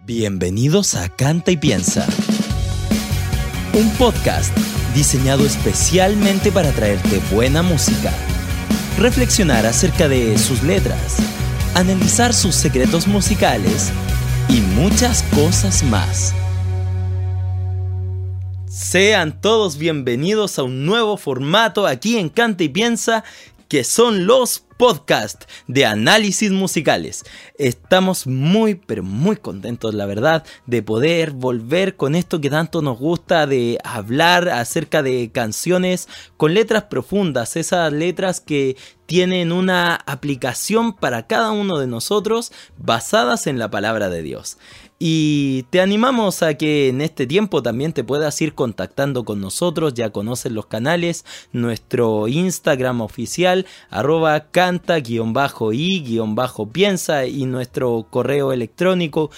Bienvenidos a Canta y Piensa, un podcast diseñado especialmente para traerte buena música, reflexionar acerca de sus letras, analizar sus secretos musicales y muchas cosas más. Sean todos bienvenidos a un nuevo formato aquí en Canta y Piensa, que son los podcasts de análisis musicales. Estamos muy contentos, la verdad, de poder volver con esto que tanto nos gusta, de hablar acerca de canciones con letras profundas, esas letras que tienen una aplicación para cada uno de nosotros basadas en la palabra de Dios. Y te animamos a que en este tiempo también te puedas ir contactando con nosotros. Ya conoces los canales, nuestro Instagram oficial, @canta_y_piensa, y nuestro correo electrónico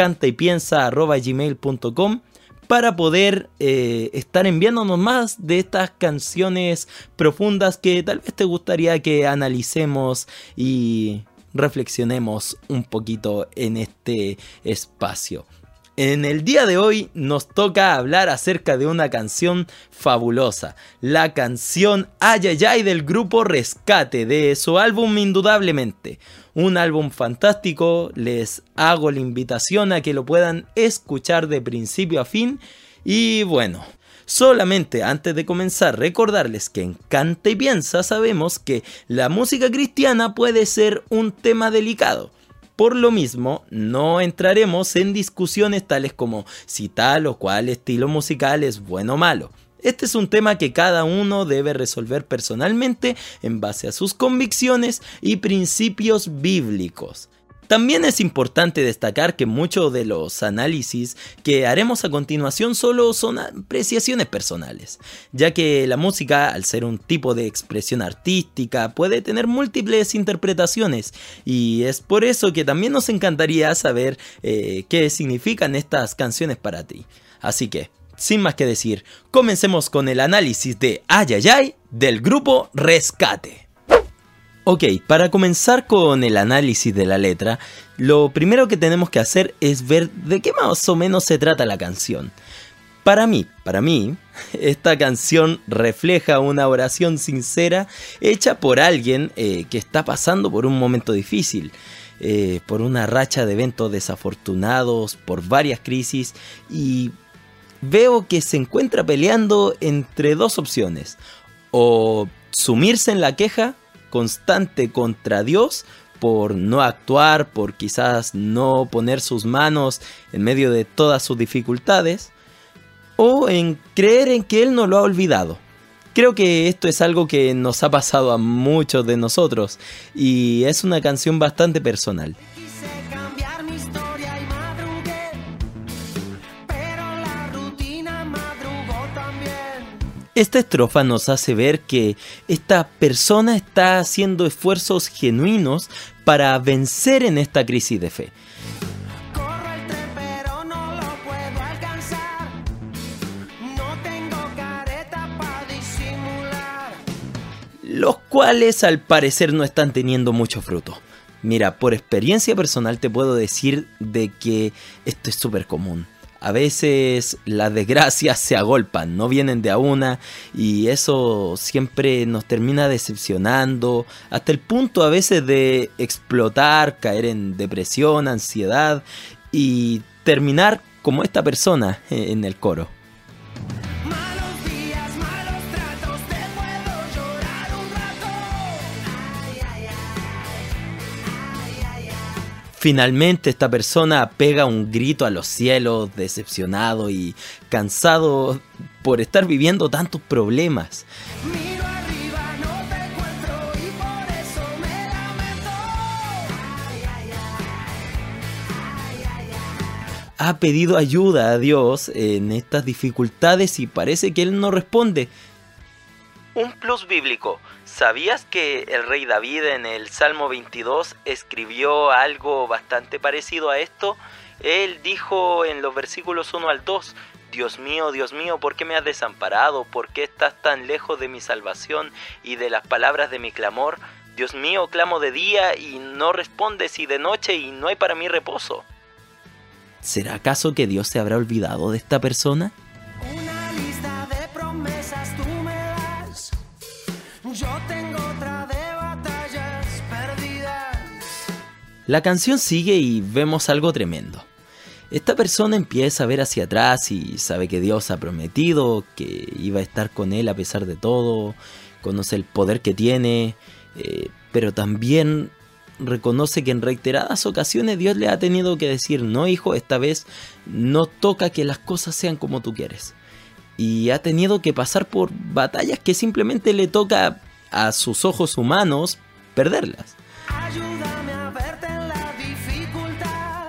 cantaypiensa@gmail.com, para poder estar enviándonos más de estas canciones profundas que tal vez te gustaría que analicemos y reflexionemos un poquito en este espacio. En el día de hoy nos toca hablar acerca de una canción fabulosa, la canción Ay Ay Ay del grupo Rescate, de su álbum Indudablemente. Un álbum fantástico, les hago la invitación a que lo puedan escuchar de principio a fin. Y bueno, solamente antes de comenzar, recordarles que en Canta y Piensa sabemos que la música cristiana puede ser un tema delicado. Por lo mismo, no entraremos en discusiones tales como si tal o cual estilo musical es bueno o malo. Este es un tema que cada uno debe resolver personalmente en base a sus convicciones y principios bíblicos. También es importante destacar que muchos de los análisis que haremos a continuación solo son apreciaciones personales, ya que la música, al ser un tipo de expresión artística, puede tener múltiples interpretaciones, y es por eso que también nos encantaría saber qué significan estas canciones para ti. Así que, sin más que decir, comencemos con el análisis de Ay Ay Ay del grupo Rescate. Ok, para comenzar con el análisis de la letra, lo primero que tenemos que hacer es ver de qué más o menos se trata la canción. Para mí, esta canción refleja una oración sincera hecha por alguien que está pasando por un momento difícil, por una racha de eventos desafortunados, por varias crisis, y veo que se encuentra peleando entre dos opciones: o sumirse en la queja constante contra Dios por no actuar, por quizás no poner sus manos en medio de todas sus dificultades, o en creer en que Él no lo ha olvidado. Creo que esto es algo que nos ha pasado a muchos de nosotros, y es una canción bastante personal. Esta estrofa nos hace ver que esta persona está haciendo esfuerzos genuinos para vencer en esta crisis de fe. Corro el tren, pero no lo puedo alcanzar. No tengo careta para disimular. Los cuales al parecer no están teniendo mucho fruto. Mira, por experiencia personal te puedo decir de que esto es súper común. A veces las desgracias se agolpan, no vienen de a una, y eso siempre nos termina decepcionando, hasta el punto a veces de explotar, caer en depresión, ansiedad y terminar como esta persona en el coro. Finalmente esta persona pega un grito a los cielos, decepcionado y cansado por estar viviendo tantos problemas. Miro arriba, no te encuentro y por eso me lamento. Ha pedido ayuda a Dios en estas dificultades y parece que Él no responde. Un plus bíblico. ¿Sabías que el rey David en el Salmo 22 escribió algo bastante parecido a esto? Él dijo en los versículos 1 al 2, Dios mío, ¿por qué me has desamparado? ¿Por qué estás tan lejos de mi salvación y de las palabras de mi clamor? Dios mío, clamo de día y no respondes, y de noche y no hay para mí reposo. ¿Será acaso que Dios se habrá olvidado de esta persona? Una lista de promesas tú me das. Yo tengo otra de batallas perdidas. La canción sigue y vemos algo tremendo. Esta persona empieza a ver hacia atrás y sabe que Dios ha prometido que iba a estar con él a pesar de todo. Conoce el poder que tiene, pero también reconoce que en reiteradas ocasiones Dios le ha tenido que decir: no, hijo, esta vez no toca que las cosas sean como tú quieres. Y ha tenido que pasar por batallas que simplemente le toca a sus ojos humanos perderlas. Ayúdame a verte en la dificultad.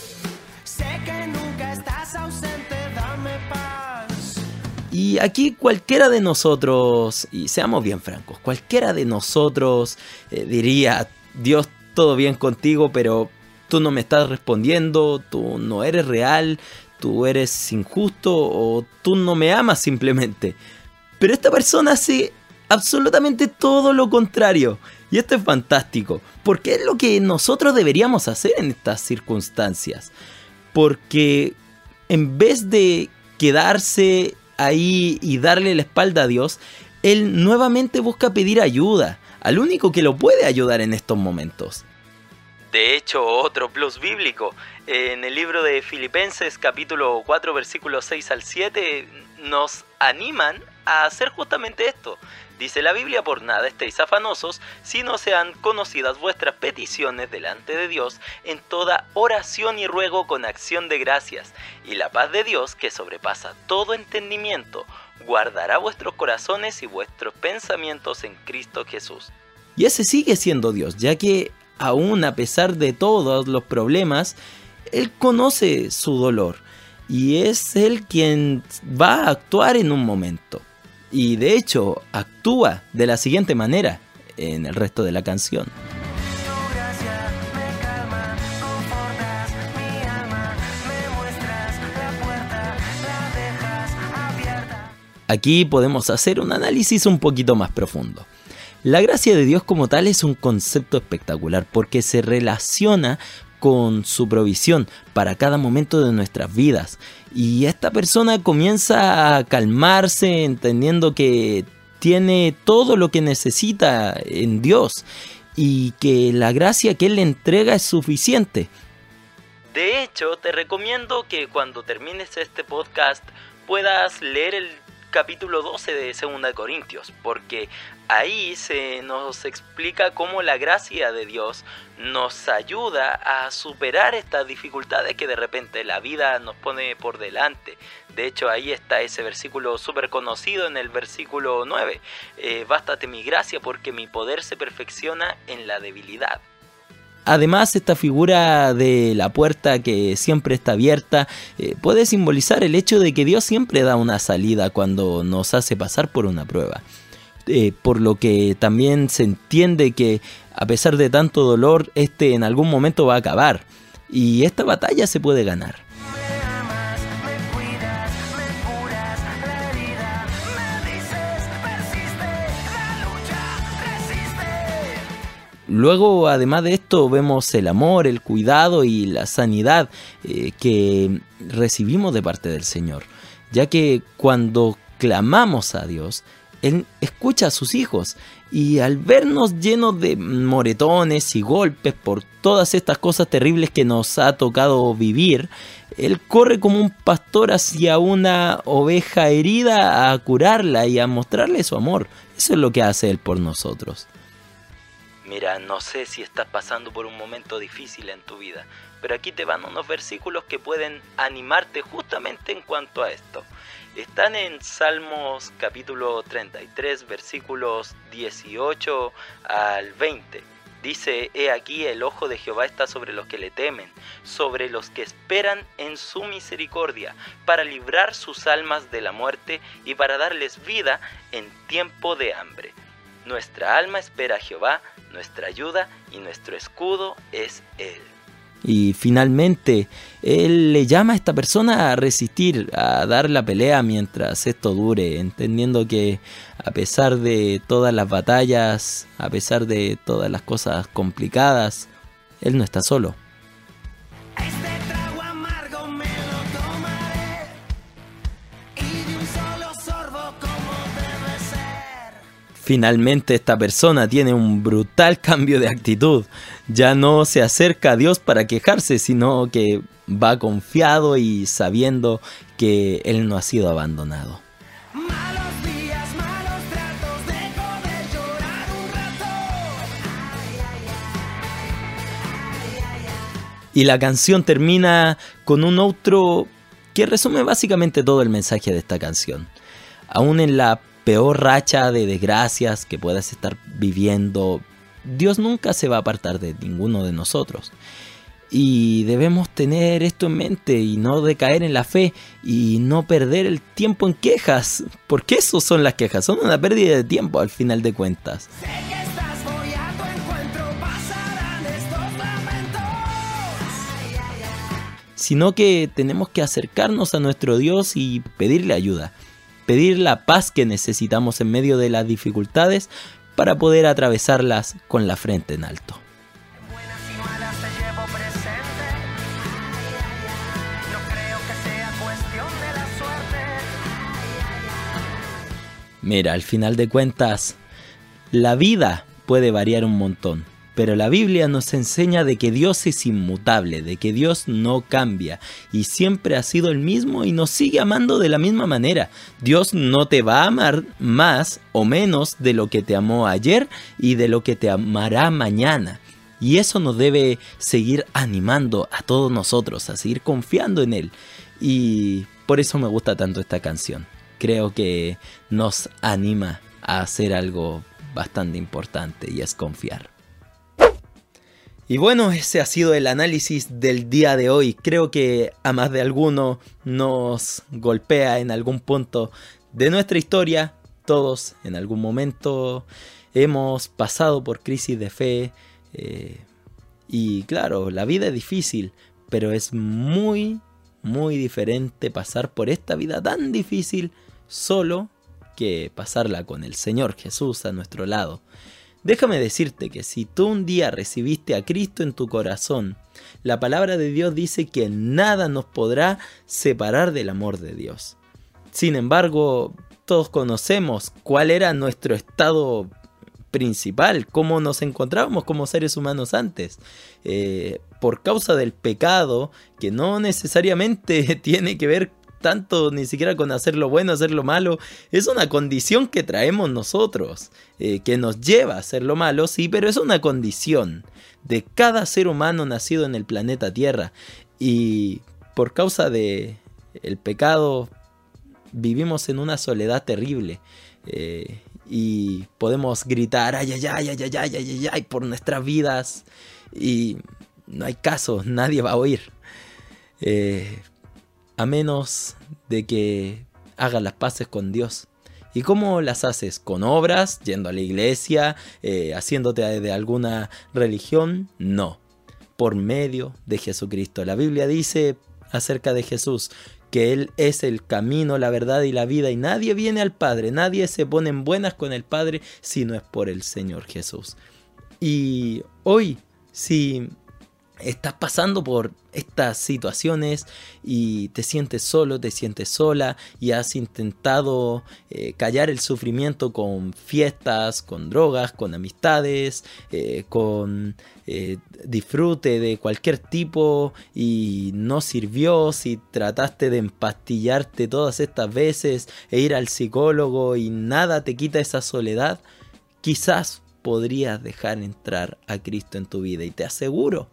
Sé que nunca estás ausente, dame paz. Y aquí cualquiera de nosotros, y seamos bien francos, cualquiera de nosotros diría: Dios, todo bien contigo, pero tú no me estás respondiendo, tú no eres real, tú eres injusto o tú no me amas simplemente. Pero esta persona hace absolutamente todo lo contrario. Y esto es fantástico, porque es lo que nosotros deberíamos hacer en estas circunstancias. Porque en vez de quedarse ahí y darle la espalda a Dios, él nuevamente busca pedir ayuda al único que lo puede ayudar en estos momentos. De hecho, otro plus bíblico, en el libro de Filipenses capítulo 4 versículos 6 al 7 nos animan a hacer justamente esto. Dice la Biblia: por nada estéis afanosos, sino sean conocidas vuestras peticiones delante de Dios en toda oración y ruego con acción de gracias, y la paz de Dios, que sobrepasa todo entendimiento, guardará vuestros corazones y vuestros pensamientos en Cristo Jesús. Y ese sigue siendo Dios, ya que aún a pesar de todos los problemas, Él conoce su dolor y es Él quien va a actuar en un momento. Y de hecho actúa de la siguiente manera en el resto de la canción. Tu gracia me calma, confortas mi alma, me muestras la puerta, la dejas abierta. Aquí podemos hacer un análisis un poquito más profundo. La gracia de Dios como tal es un concepto espectacular porque se relaciona con su provisión para cada momento de nuestras vidas. Y esta persona comienza a calmarse entendiendo que tiene todo lo que necesita en Dios y que la gracia que Él le entrega es suficiente. De hecho, te recomiendo que cuando termines este podcast puedas leer el capítulo 12 de 2 de Corintios, porque ahí se nos explica cómo la gracia de Dios nos ayuda a superar estas dificultades que de repente la vida nos pone por delante. De hecho, ahí está ese versículo súper conocido en el versículo 9. Bástate mi gracia porque mi poder se perfecciona en la debilidad. Además, esta figura de la puerta que siempre está abierta puede simbolizar el hecho de que Dios siempre da una salida cuando nos hace pasar por una prueba. Por lo que también se entiende que a pesar de tanto dolor, en algún momento va a acabar. Y esta batalla se puede ganar. Luego, además de esto, vemos el amor, el cuidado y la sanidad que recibimos de parte del Señor. Ya que cuando clamamos a Dios, Él escucha a sus hijos. Y al vernos llenos de moretones y golpes por todas estas cosas terribles que nos ha tocado vivir, Él corre como un pastor hacia una oveja herida a curarla y a mostrarle su amor. Eso es lo que hace Él por nosotros. Mira, no sé si estás pasando por un momento difícil en tu vida, pero aquí te van unos versículos que pueden animarte justamente en cuanto a esto. Están en Salmos capítulo 33, versículos 18 al 20. Dice: He aquí el ojo de Jehová está sobre los que le temen, sobre los que esperan en su misericordia, para librar sus almas de la muerte y para darles vida en tiempo de hambre. Nuestra alma espera a Jehová, nuestra ayuda y nuestro escudo es Él. Y finalmente, Él le llama a esta persona a resistir, a dar la pelea mientras esto dure, entendiendo que a pesar de todas las batallas, a pesar de todas las cosas complicadas, Él no está solo. Este trago amargo Finalmente esta persona tiene un brutal cambio de actitud. Ya no se acerca a Dios para quejarse, sino que va confiado y sabiendo que Él no ha sido abandonado. Malos días, malos tratos, dejo de llorar un rato. Y la canción termina con un outro que resume básicamente todo el mensaje de esta canción. Aún en la peor racha de desgracias que puedas estar viviendo, Dios nunca se va a apartar de ninguno de nosotros. Y debemos tener esto en mente y no decaer en la fe y no perder el tiempo en quejas, porque eso son las quejas, son una pérdida de tiempo al final de cuentas. Sé que estás, voy a tu encuentro, pasarán estos lamentos. Sino que tenemos que acercarnos a nuestro Dios y pedirle ayuda, pedir la paz que necesitamos en medio de las dificultades para poder atravesarlas con la frente en alto. Buenas y malas te llevo presente. No creo que sea cuestión de la suerte. Mira, al final de cuentas, la vida puede variar un montón, pero la Biblia nos enseña de que Dios es inmutable, de que Dios no cambia y siempre ha sido el mismo y nos sigue amando de la misma manera. Dios no te va a amar más o menos de lo que te amó ayer y de lo que te amará mañana. Y eso nos debe seguir animando a todos nosotros, a seguir confiando en Él. Y por eso me gusta tanto esta canción. Creo que nos anima a hacer algo bastante importante y es confiar. Y bueno, ese ha sido el análisis del día de hoy. Creo que a más de alguno nos golpea en algún punto de nuestra historia. Todos en algún momento hemos pasado por crisis de fe. Y claro, la vida es difícil, pero es muy diferente pasar por esta vida tan difícil solo que pasarla con el Señor Jesús a nuestro lado. Déjame decirte que si tú un día recibiste a Cristo en tu corazón, la palabra de Dios dice que nada nos podrá separar del amor de Dios. Sin embargo, todos conocemos cuál era nuestro estado principal, cómo nos encontrábamos como seres humanos antes. Por causa del pecado, que no necesariamente tiene que ver tanto ni siquiera con hacer lo bueno, hacer lo malo, es una condición que traemos nosotros, que nos lleva a hacer lo malo, sí, pero es una condición de cada ser humano nacido en el planeta Tierra. Y por causa de el pecado vivimos en una soledad terrible. Y podemos gritar ay, ay, ay, ay, ay, ay, ay, ay, por nuestras vidas y no hay caso, nadie va a oír. A menos de que hagas las paces con Dios. ¿Y cómo las haces? ¿Con obras? ¿Yendo a la iglesia? ¿Haciéndote de alguna religión? No. Por medio de Jesucristo. La Biblia dice acerca de Jesús que Él es el camino, la verdad y la vida. Y nadie viene al Padre, nadie se pone en buenas con el Padre si no es por el Señor Jesús. Y hoy, si estás pasando por estas situaciones y te sientes solo, te sientes sola y has intentado callar el sufrimiento con fiestas, con drogas, con amistades, con disfrute de cualquier tipo y no sirvió, si trataste de empastillarte todas estas veces e ir al psicólogo y nada te quita esa soledad, quizás podrías dejar entrar a Cristo en tu vida y te aseguro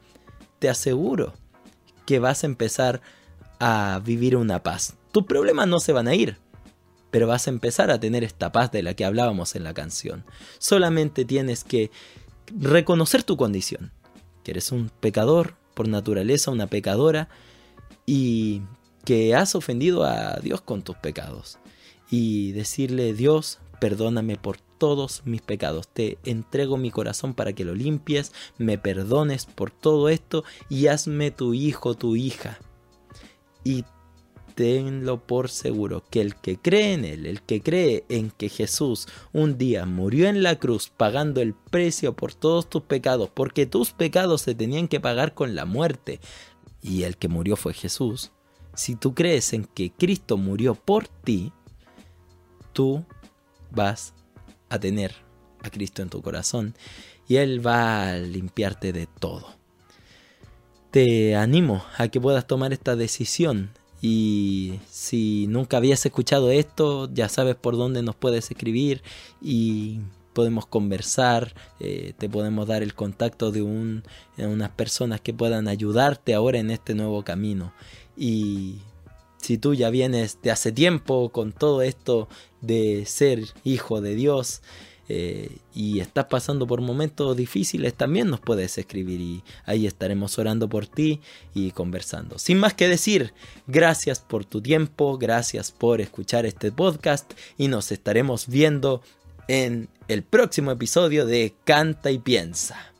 que vas a empezar a vivir una paz. Tus problemas no se van a ir, pero vas a empezar a tener esta paz de la que hablábamos en la canción. Solamente tienes que reconocer tu condición, que eres un pecador por naturaleza, una pecadora, y que has ofendido a Dios con tus pecados. Y decirle: Dios, perdóname por todos mis pecados, te entrego mi corazón para que lo limpies, me perdones por todo esto y hazme tu hijo, tu hija. Y tenlo por seguro que el que cree en Él, el que cree en que Jesús un día murió en la cruz pagando el precio por todos tus pecados, porque tus pecados se tenían que pagar con la muerte y el que murió fue Jesús. Si tú crees en que Cristo murió por ti, tú vas a tener a Cristo en tu corazón y Él va a limpiarte de todo. Te animo a que puedas tomar esta decisión. Y si nunca habías escuchado esto, ya sabes por dónde nos puedes escribir y podemos conversar, te podemos dar el contacto de unas personas que puedan ayudarte ahora en este nuevo camino. Y si tú ya vienes de hace tiempo con todo esto de ser hijo de Dios, y estás pasando por momentos difíciles, también nos puedes escribir y ahí estaremos orando por ti y conversando. Sin más que decir, gracias por tu tiempo, gracias por escuchar este podcast y nos estaremos viendo en el próximo episodio de Canta y Piensa.